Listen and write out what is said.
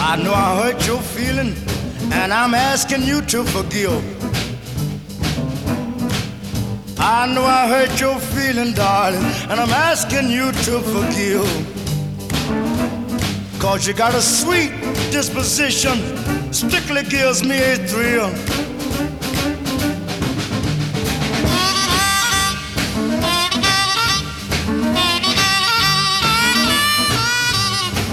I know I hurt your feeling, and I'm asking you to forgive. I know I hurt your feeling, darling, and I'm asking you to forgive. 'Cause you got a sweet disposition, strictly gives me a thrill.